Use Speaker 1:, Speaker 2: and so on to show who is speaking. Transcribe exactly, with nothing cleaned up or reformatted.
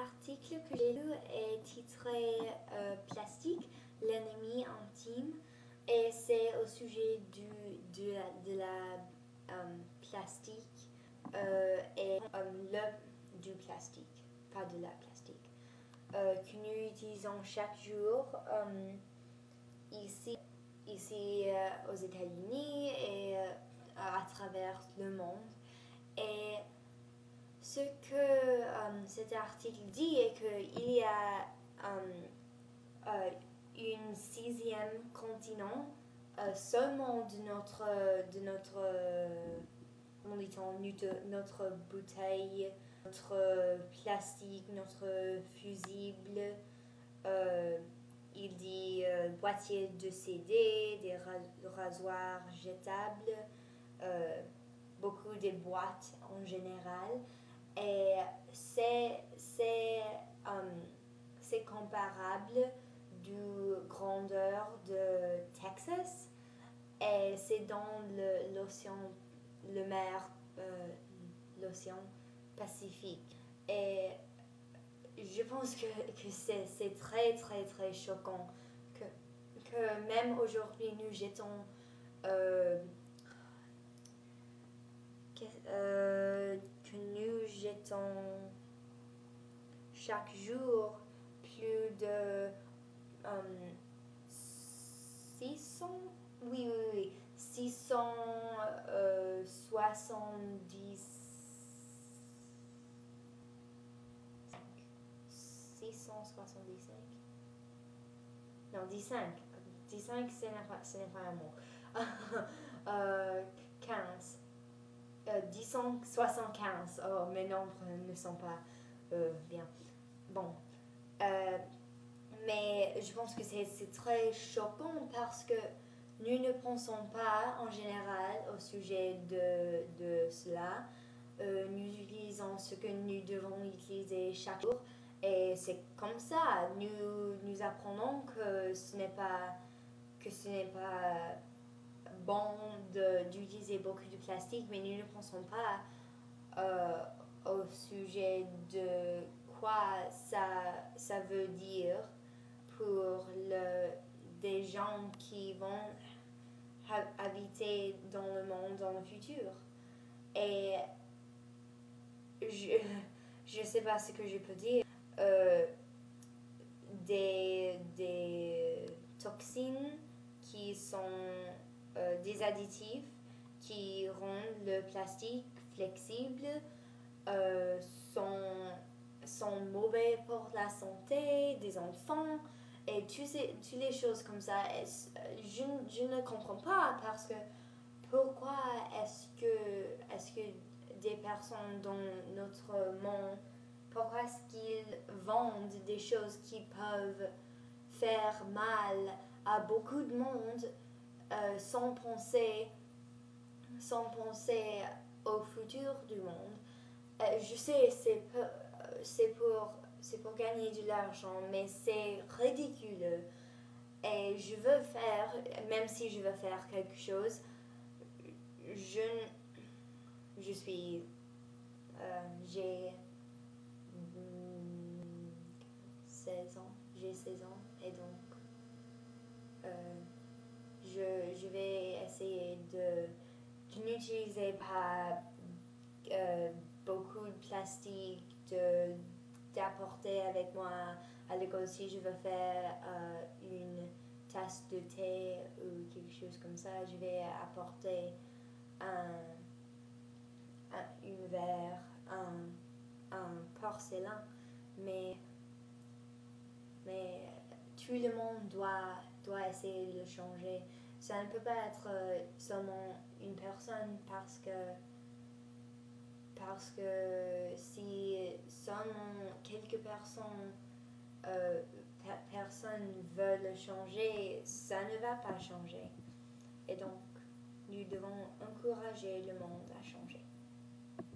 Speaker 1: L'article que j'ai lu est titré euh, Plastique, l'ennemi intime, et c'est au sujet du, de la, de la euh, plastique euh, et euh, le du plastique, pas de la plastique, euh, que nous utilisons chaque jour euh, ici, ici euh, aux États-Unis et euh, à travers le monde. Et ce que euh, cet article dit est qu'il y a euh, euh, une sixième continent euh, seulement de notre, de notre, euh, comment dit-on, notre bouteille, notre plastique, notre fusible. Euh, il dit euh, boîtier de C D, des ras- rasoirs jetables, euh, beaucoup de boîtes en général. Et c'est, c'est, um, c'est comparable du grandeur de Texas et c'est dans le, l'océan, le mer, euh, l'océan Pacifique. Et je pense que, que c'est, c'est très très très choquant que, que même aujourd'hui nous jetons euh, que, euh, que nous jetons chaque jour plus de um, six cents, oui, oui, oui, six cent soixante-dix, six cent soixante-dix-cinq, non, dix-cinq, dix-cinq, ce n'est pas, ce n'est pas un mot, euh, quinze. Euh, dix cent soixante-quinze. Oh, mes nombres ne sont pas euh, bien. Bon. Euh, mais je pense que c'est, c'est très choquant parce que nous ne pensons pas en général au sujet de, de cela. Euh, nous utilisons ce que nous devons utiliser chaque jour et c'est comme ça. Nous, nous apprenons que ce n'est pas, que ce n'est pas bon de, d'utiliser beaucoup de plastique, mais nous ne pensons pas euh, au sujet de quoi ça, ça veut dire pour le, des gens qui vont ha- habiter dans le monde dans le futur. Et je ne sais pas ce que je peux dire. Euh, des, des toxines qui sont euh, des additifs qui rendent le plastique flexible, euh, sont, sont mauvais pour la santé des enfants et toutes ces, toutes les choses comme ça. Et je, je ne comprends pas parce que pourquoi est-ce que, est-ce que des personnes dans notre monde, pourquoi est-ce qu'ils vendent des choses qui peuvent faire mal à beaucoup de monde euh, sans penser, sans penser au futur du monde. Euh, je sais, c'est pour, c'est pour, c'est pour gagner de l'argent, mais c'est ridicule. Et je veux faire, même si je veux faire quelque chose, je, je suis, euh, j'ai seize ans, j'ai seize ans, et donc euh, je, je vais essayer de, de n'utiliser pas euh, beaucoup de plastique, de, d'apporter avec moi à l'école si je veux faire euh, une tasse de thé ou quelque chose comme ça, je vais apporter un, un une verre, un, un porcelain, mais mais tout le monde doit, doit essayer de le changer. Ça ne peut pas être seulement une personne parce que parce que si seulement quelques personnes euh, per- personnes veulent le changer, ça ne va pas changer. Et donc, nous devons encourager le monde à changer.